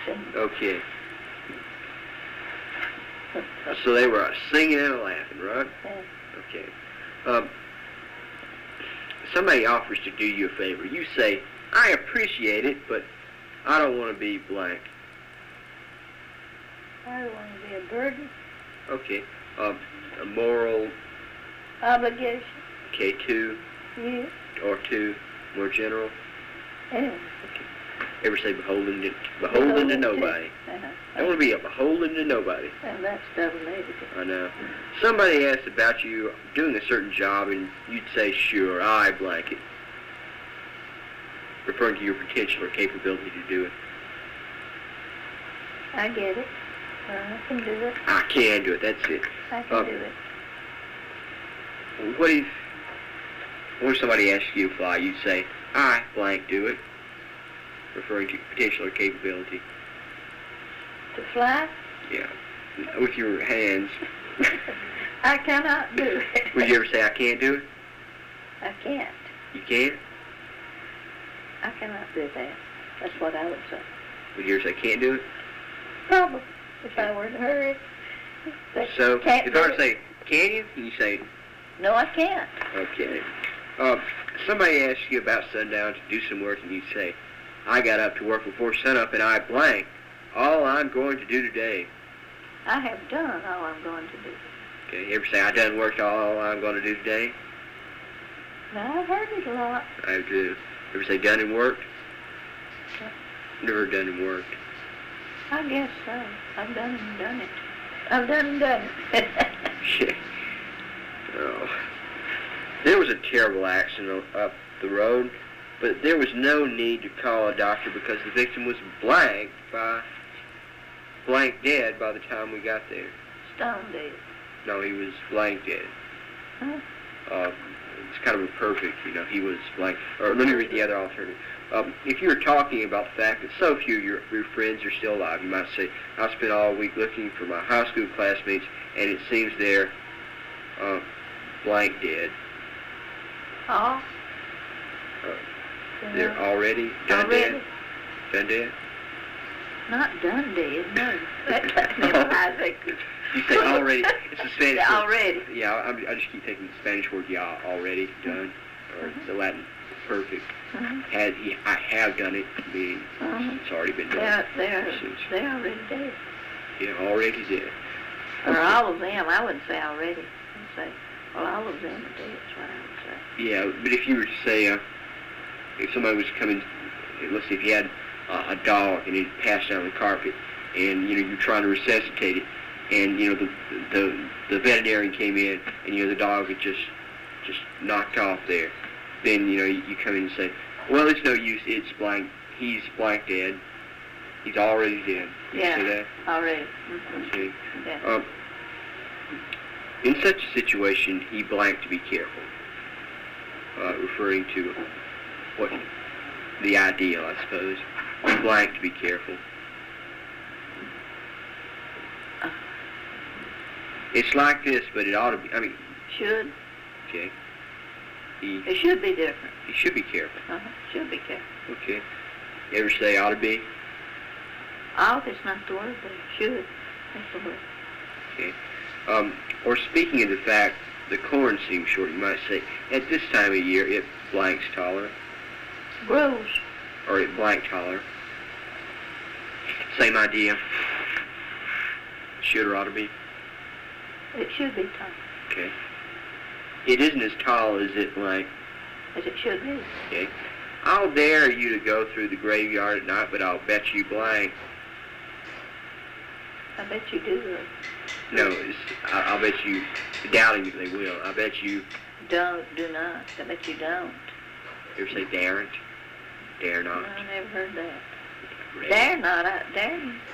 singing. Okay. So they were singing and laughing, right? Yeah. Okay. Somebody offers to do you a favor. You say, I appreciate it, but I don't want to be blank. I don't want to be a burden. Okay. A moral, Obligation. okay, two, Yeah. or two, more general. Anyway. Ever say beholden to nobody? Uh-huh. I want to be a beholden to nobody. Well, that's double-negative. I know. Somebody asked about you doing a certain job, and you'd say, sure, I blank it. Referring to your potential or capability to do it. I get it. I can do it. I can do it, that's it. I can do it. What if somebody asks you to fly, you'd say, I blank do it. Referring to potential or capability. To fly? Yeah. With your hands. I cannot do it. Would you ever say, I can't do it? I can't. You can't? I cannot do that. That's what I would say. Would you ever say, can't do it? Probably. If I were in a hurry. So, Can't if I were to do it. say, can you? And you say, No, I can't. okay. Somebody asks you about sundown to do some work, and you say, I got up to work before sunup, and I blank all I'm going to do today. I have done all I'm going to do. Okay, you ever say, I done worked all I'm going to do today? Now, I've heard it a lot. I do. Ever say, done and worked? Never done and worked. I guess so. I've done and done it. I've done and done it. Yeah. Oh. There was a terrible accident up the road, but there was no need to call a doctor because the victim was blank dead by the time we got there. Stone dead. No, he was blank dead. Huh? It's kind of a perfect, he was blank. Or let me read the other alternative. If you were talking about the fact that so few of your friends are still alive, you might say, I spent all week looking for my high school classmates, and it seems they're blank dead. Oh? They're already done dead? Done dead? Not done dead, no. That never has it. You say already. It's a Spanish word. Already. Yeah, I just keep taking the Spanish word, already done, or the Latin perfect. I have done it, meaning it's already been done. They're already dead. Yeah, already dead. Or all of them. I wouldn't say already. I'd say, well, all of them are dead. That's what I would say. Yeah, but if you were to say, if somebody was coming, let's say if you had a dog and it passed down the carpet, and you're trying to resuscitate it, and the veterinarian came in, and the dog had just knocked off there, then you come in and say, well, it's no use, it's blank, he's blank dead, he's already dead. You Yeah, say that? already. Mm-hmm. See? Yeah. In such a situation, he blank to be careful, referring to what the ideal, I suppose. He blank to be careful. It's like this, but it ought to be. Should. Okay. It should be different. He should be careful. Should be careful. Okay. You ever say ought to be? Ought is not the word, but it should. That's the word. Okay. Or speaking of the fact the corn seems short, you might say, at this time of year, it blanks taller. Grows. Or it blank taller. Same idea. Should or ought to be. It should be tall. Okay. It isn't as tall as it blank. As it should be. Okay. I'll dare you to go through the graveyard at night, but I'll bet you blank. I bet you do. No, I'll bet you, doubting if they will, I bet you... Do not. I bet you don't. You ever say daren't? Dare not? No, I never heard that. Red. Dare not. Dare